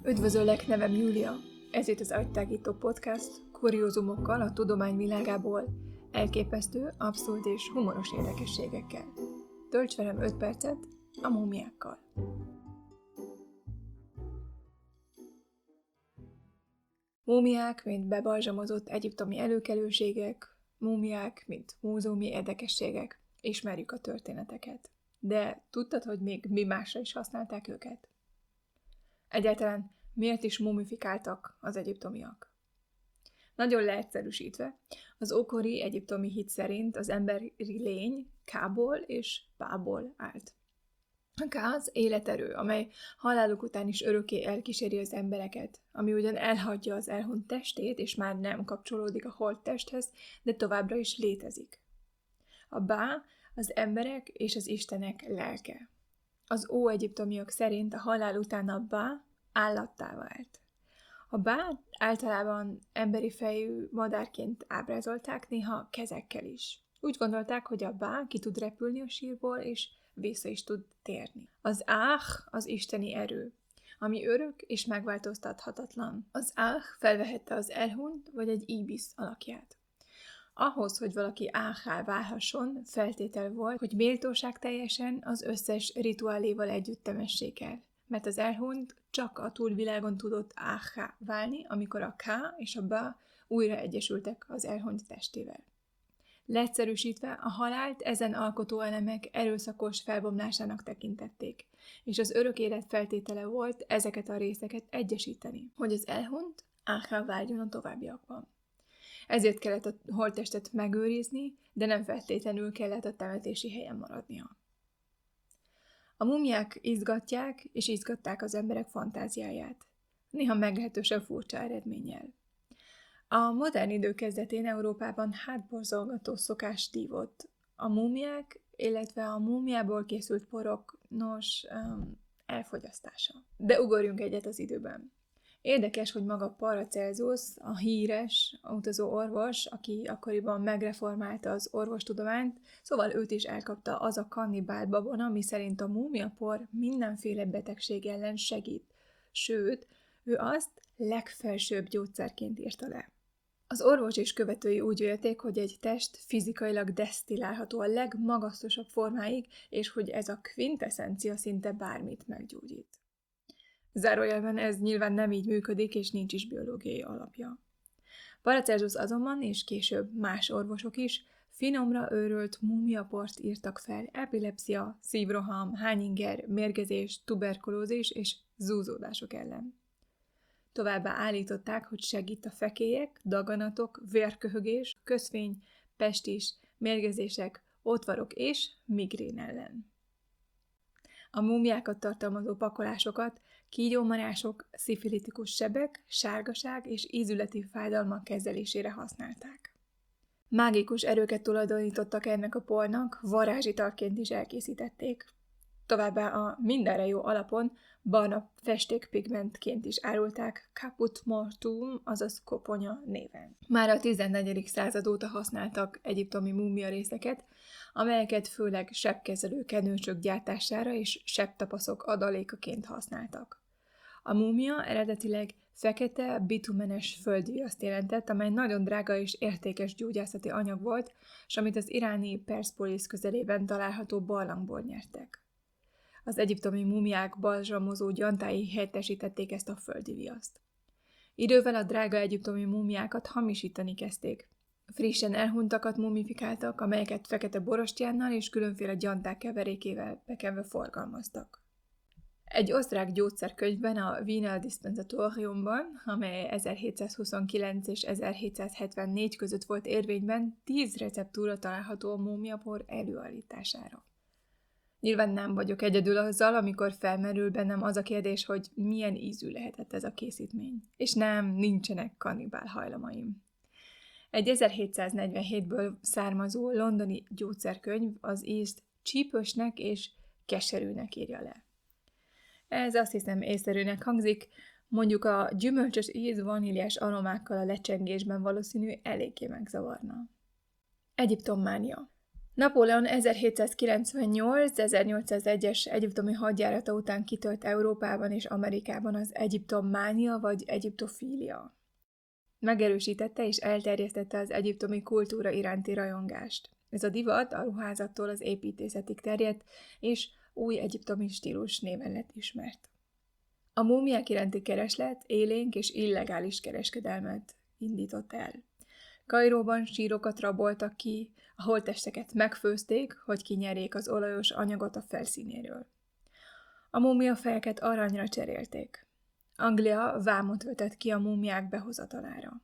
Üdvözöllek, nevem Júlia. Ez itt az Agytágító Podcast, kuriózumokkal a tudomány világából, elképesztő, abszurd és humoros érdekességekkel. Tölts velem 5 percet a múmiákkal. Múmiák, mint bebalzsamozott egyiptomi előkelőségek, múmiák, mint múzeumi érdekességek. Ismerjük a történeteket. De tudtad, hogy még mi másra is használták őket? Egyáltalán miért is mumifikáltak az egyiptomiak? Nagyon leegyszerűsítve, az ókori egyiptomi hit szerint az emberi lény Kából és Bából állt. A Ká az életerő, amely haláluk után is örökké elkíséri az embereket, ami ugyan elhagyja az elhunyt testét, és már nem kapcsolódik a holttesthez, de továbbra is létezik. A Bá az emberek és az istenek lelke. Az óegyiptomiak szerint a halál után a Bá állattá vált. A Bá általában emberi fejű madárként ábrázolták, néha kezekkel is. Úgy gondolták, hogy a Bá ki tud repülni a sírból, és vissza is tud térni. Az az isteni erő, ami örök és megváltoztathatatlan. Az felvehette az elhunyt vagy egy íbisz alakját. Ahhoz, hogy valaki áhá válhasson, feltétel volt, hogy méltóság teljesen az összes rituáléval együtt temessék el. Mert az elhunyt csak a túlvilágon tudott áhá válni, amikor a Ká és a Bá újra egyesültek az elhunyt testével. Leegyszerűsítve a halált ezen alkotóelemek erőszakos felbomlásának tekintették, és az örök élet feltétele volt ezeket a részeket egyesíteni, hogy az elhunyt áhá váljon a továbbiakban. Ezért kellett a holttestet megőrizni, de nem feltétlenül kellett a temetési helyen maradnia. A múmiák izgatják és izgatták az emberek fantáziáját, néha meglehetősen furcsa eredménnyel. A modern idő kezdetén Európában hátborzolgató szokás dívott. A múmiák, illetve a múmiából készült porok, elfogyasztása. De ugorjunk egyet az időben. Érdekes, hogy maga Paracelsus, a híres utazó orvos, aki akkoriban megreformálta az orvostudományt, szóval őt is elkapta az a kannibál babona, miszerint a múmiapor mindenféle betegség ellen segít. Sőt, ő azt legfelsőbb gyógyszerként írta le. Az orvos és követői úgy vélték, hogy egy test fizikailag desztillálható a legmagasztosabb formáig, és hogy ez a kvintessencia szinte bármit meggyógyít. Zárójelben ez nyilván nem így működik, és nincs is biológiai alapja. Paracelsus azonban, és később más orvosok is, finomra őrölt múmiaport írtak fel epilepszia, szívroham, hányinger, mérgezés, tuberkulózis és zúzódások ellen. Továbbá állították, hogy segít a fekélyek, daganatok, vérköhögés, közfény, pestis, mérgezések, ótvarok és migrén ellen. A múmiákat tartalmazó pakolásokat kígyómarások, szifilitikus sebek, sárgaság és ízületi fájdalmak kezelésére használták. Mágikus erőket tulajdonítottak ennek a pornak, varázsitalként is elkészítették. Továbbá a mindenre jó alapon barna festékpigmentként is árulták caput mortuum, azaz koponya néven. Már a 14. század óta használtak egyiptomi múmia részeket, amelyeket főleg sebkezelő kenőcsök gyártására és sebtapaszok adalékaként használtak. A múmia eredetileg fekete, bitumenes földviaszt jelentett, amely nagyon drága és értékes gyógyászati anyag volt, és amit az iráni Perspolis közelében található barlangból nyertek. Az egyiptomi múmiák balzsamozó gyantái helyettesítették ezt a földi viaszt. Idővel a drága egyiptomi múmiákat hamisítani kezdték. Frissen elhuntakat mumifikáltak, amelyeket fekete borostyánnal és különféle gyanták keverékével bekenve forgalmaztak. Egy osztrák gyógyszerkönyvben, a Wiener Dispensatoriumban, amely 1729 és 1774 között volt érvényben, 10 receptúra található a múmiapor előállítására. Nyilván nem vagyok egyedül azzal, amikor felmerül bennem az a kérdés, hogy milyen ízű lehetett ez a készítmény. És nem, nincsenek kannibál hajlamaim. Egy 1747-ből származó londoni gyógyszerkönyv az ízt csípősnek és keserűnek írja le. Ez azt hiszem észszerűnek hangzik, mondjuk a gyümölcsös íz vaníliás aromákkal a lecsengésben valószínű eléggé megzavarna. Egyiptommánia. Napóleon 1798-1801-es egyiptomi hadjárata után kitört Európában és Amerikában az egyiptommánia vagy egyiptofília. Megerősítette és elterjesztette az egyiptomi kultúra iránti rajongást. Ez a divat a ruházattól az építészetig terjedt, és új egyiptomi stílus néven lett ismert. A múmiák iránti kereslet élénk és illegális kereskedelmet indított el. Kairóban sírokat raboltak ki, a holttesteket megfőzték, hogy kinyerjék az olajos anyagot a felszínéről. A múmiafejeket aranyra cserélték. Anglia vámot vetett ki a múmiák behozatalára.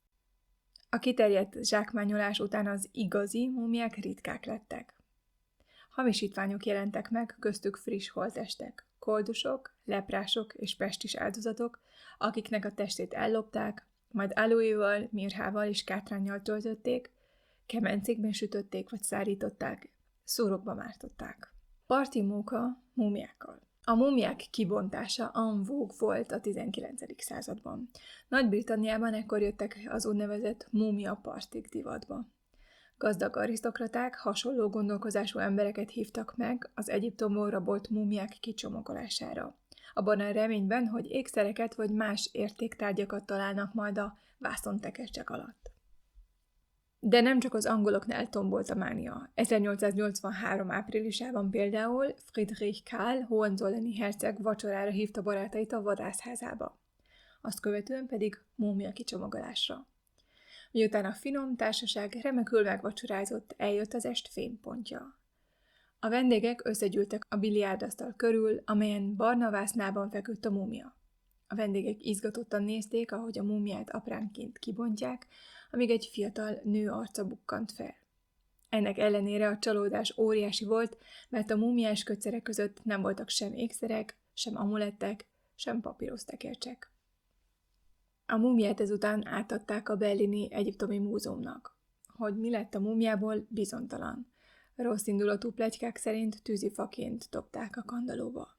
A kiterjedt zsákmányolás után az igazi múmiák ritkák lettek. Hamisítványok jelentek meg, köztük friss holttestek, koldusok, leprások és pestis áldozatok, akiknek a testét ellopták, majd aloéval, mirhával és kátránnyal töltötték, kemencékben sütötték vagy szárították, szúrokba mártották. Parti móka múmiákkal. A múmiák kibontása en vogue volt a 19. században. Nagy-Britanniában ekkor jöttek az úgynevezett múmia-partik divatba. Gazdag arisztokraták hasonló gondolkozású embereket hívtak meg az Egyiptomból rabolt múmiák kicsomagolására, abban a reményben, hogy ékszereket vagy más értéktárgyakat találnak majd a vászontekercsek alatt. De nem csak az angoloknál tombolt a mánia. 1883. áprilisában például Friedrich Karl Hohenzollern'i herceg vacsorára hívta barátait a vadászházába. Azt követően pedig múmia kicsomagolásra. Miután a finom társaság remekül megvacsorázott, eljött az est fénypontja. A vendégek összegyűltek a biliárdasztal körül, amelyen barna vásznában feküdt a múmia. A vendégek izgatottan nézték, ahogy a múmiát apránként kibontják, amíg egy fiatal nő arca bukkant fel. Ennek ellenére a csalódás óriási volt, mert a múmiás kötszerek között nem voltak sem ékszerek, sem amulettek, sem papírosztekercsek. A múmiát ezután átadták a berlini egyiptomi múzeumnak. Hogy mi lett a múmiából, bizonytalan. Rossz indulatú pletykák szerint tűzifaként dobták a kandallóba.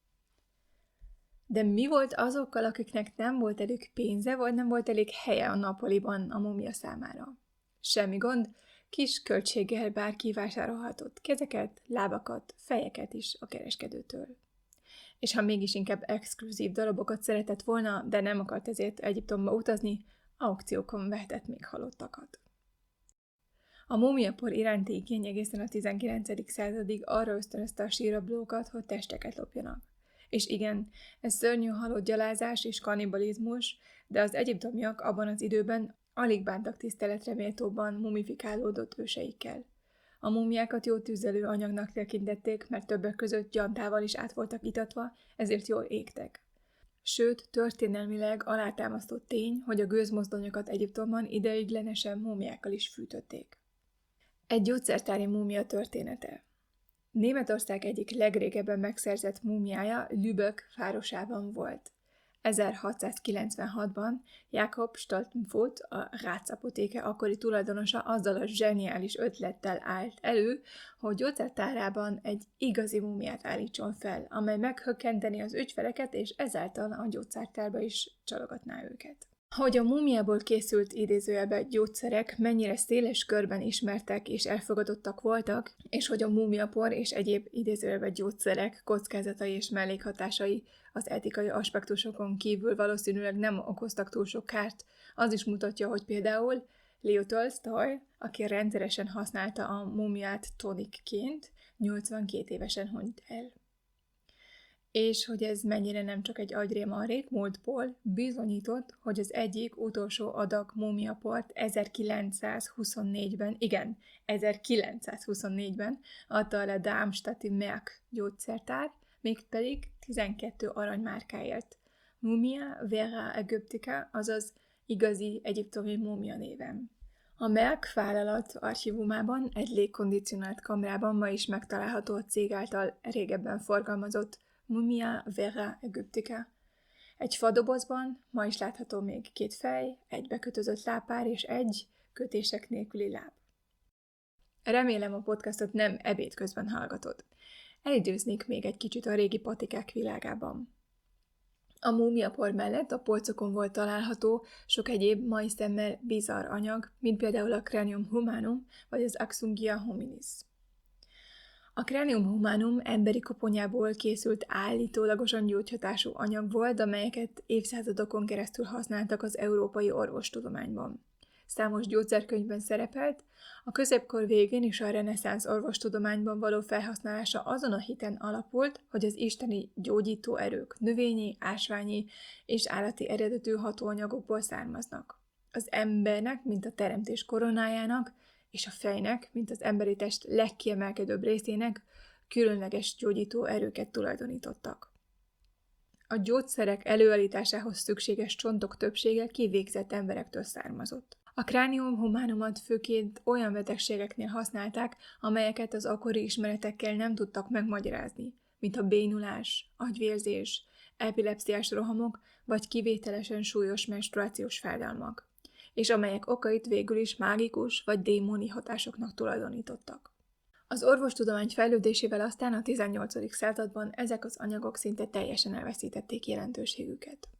De mi volt azokkal, akiknek nem volt elég pénze, vagy nem volt elég helye a Napoliban a múmia számára? Semmi gond, kis költséggel bárki vásárolhatott kezeket, lábakat, fejeket is a kereskedőtől. És ha mégis inkább exkluzív darabokat szeretett volna, de nem akart ezért Egyiptomba utazni, aukciókon vehetett még halottakat. A múmiapor iránti igény egészen a 19. századig arra ösztönözte a sírablókat, hogy testeket lopjanak. És igen, ez szörnyű halott gyalázás és kannibalizmus, de az egyiptomiak abban az időben alig bántak tiszteletre méltóbban mumifikálódott őseikkel. A múmiákat jó tüzelő anyagnak tekintették, mert többek között gyantával is át voltak itatva, ezért jól égtek. Sőt, történelmileg alátámasztott tény, hogy a gőzmozdonyokat Egyiptomban ideiglenesen múmiákkal is fűtötték. Egy gyógyszertári múmia története. Németország egyik legrégebben megszerzett múmiája Lübeck városában volt. 1696-ban Jakob Stoltenfurt, a Rácz apotéke akkori tulajdonosa azzal a zseniális ötlettel állt elő, hogy gyógyszertárában egy igazi múmiát állítson fel, amely meghökkenteni az ügyfeleket, és ezáltal a gyógyszertárba is csalogatná őket. Hogy a múmiából készült idézőjelbe gyógyszerek mennyire széles körben ismertek és elfogadottak voltak, és hogy a múmiapor és egyéb idézőjelbe gyógyszerek kockázatai és mellékhatásai az etikai aspektusokon kívül valószínűleg nem okoztak túl sok kárt, az is mutatja, hogy például Leo Tolstoy, aki rendszeresen használta a múmiát tonikként, 82 évesen hunyt el. És hogy ez mennyire nem csak egy agyréma a régmúltból, bizonyított, hogy az egyik utolsó adag múmiaport 1924-ben adta el a Darmstadti Merck gyógyszertár, mégpedig 12 aranymárkáért. Mumia Vera Egyptica, azaz igazi egyiptomi múmia néven. A Merck vállalat archívumában egy légkondicionált kamrában ma is megtalálható a cég által régebben forgalmazott Mumia Vera Egyptica. Egy fadobozban ma is látható még 2 fej, egy bekötözött lábpár és egy kötések nélküli láb. Remélem a podcastot nem ebéd közben hallgatod. Elidőznék még egy kicsit a régi patikák világában. A múmiapor mellett a polcokon volt található sok egyéb mai szemmel bizarr anyag, mint például a Cranium humanum vagy az Axungia hominis. A Cranium humanum emberi koponyából készült állítólagosan gyógyhatású anyag volt, amelyeket évszázadokon keresztül használtak az európai orvostudományban. Számos gyógyszerkönyvben szerepelt, a középkor végén és a reneszánsz orvostudományban való felhasználása azon a hiten alapult, hogy az isteni gyógyító erők növényi, ásványi és állati eredetű hatóanyagokból származnak. Az embernek, mint a teremtés koronájának, és a fejnek, mint az emberi test legkiemelkedőbb részének különleges gyógyító erőket tulajdonítottak. A gyógyszerek előállításához szükséges csontok többsége kivégzett emberektől származott. A Cranium humanumot főként olyan betegségeknél használták, amelyeket az akkori ismeretekkel nem tudtak megmagyarázni, mint a bénulás, agyvérzés, epilepsziás rohamok vagy kivételesen súlyos menstruációs fájdalmak, és amelyek okait végül is mágikus vagy démoni hatásoknak tulajdonítottak. Az orvostudomány fejlődésével aztán a 18. században ezek az anyagok szinte teljesen elveszítették jelentőségüket.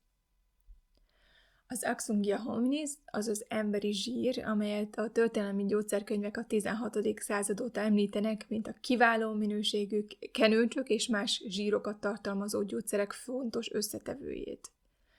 Az Axungia hominis, azaz emberi zsír, amelyet a történelmi gyógyszerkönyvek a 16. század óta említenek, mint a kiváló minőségű kenőcsök és más zsírokat tartalmazó gyógyszerek fontos összetevőjét.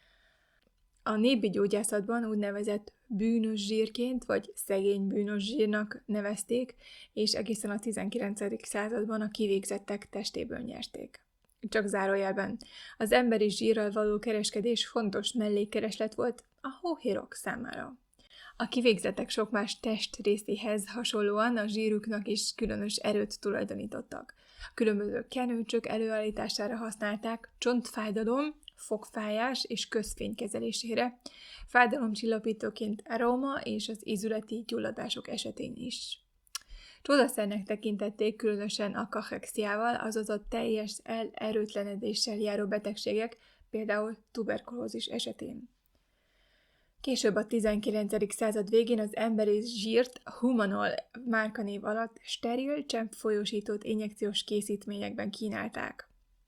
A népi gyógyászatban úgynevezett bűnös zsírként, vagy szegény bűnös zsírnak nevezték, és egészen a 19. században a kivégzettek testéből nyerték. Csak zárójelben, az emberi zsírral való kereskedés fontos mellékkereslet volt a hóhérok számára. A kivégzettek sok más testrészéhez hasonlóan a zsíruknak is különös erőt tulajdonítottak. Különböző kenőcsök előállítására használták csontfájdalom, fogfájás és közfény kezelésére, fájdalomcsillapítóként aróma és az ízületi gyulladások esetén is. Csodaszernek tekintették különösen a kachexiával, azaz a teljes erőtlenedéssel járó betegségek, például tuberkulózis esetén. Később a 19. század végén az emberi zsírt Humanol márkanév alatt steril, cseppfolyósított injekciós készítményekben kínálták.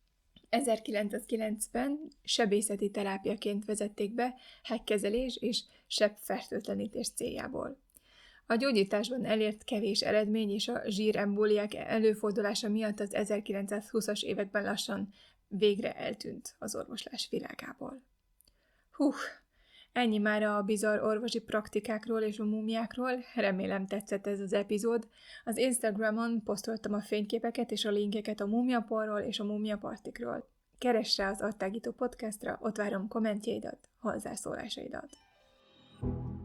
1909-ben sebészeti terápiaként vezették be hekkkezelés és sebbfertőtlenítés céljából. A gyógyításban elért kevés eredmény és a zsírembóliák előfordulása miatt az 1920-as években lassan végre eltűnt az orvoslás világából. Ennyi már a bizarr orvosi praktikákról és a múmiákról, remélem tetszett ez az epizód. Az Instagramon posztoltam a fényképeket és a linkeket a múmiaporról és a múmiapartikról. Keress rá az Agytágító podcastra, ott várom kommentjeidat, hozzászólásaidat.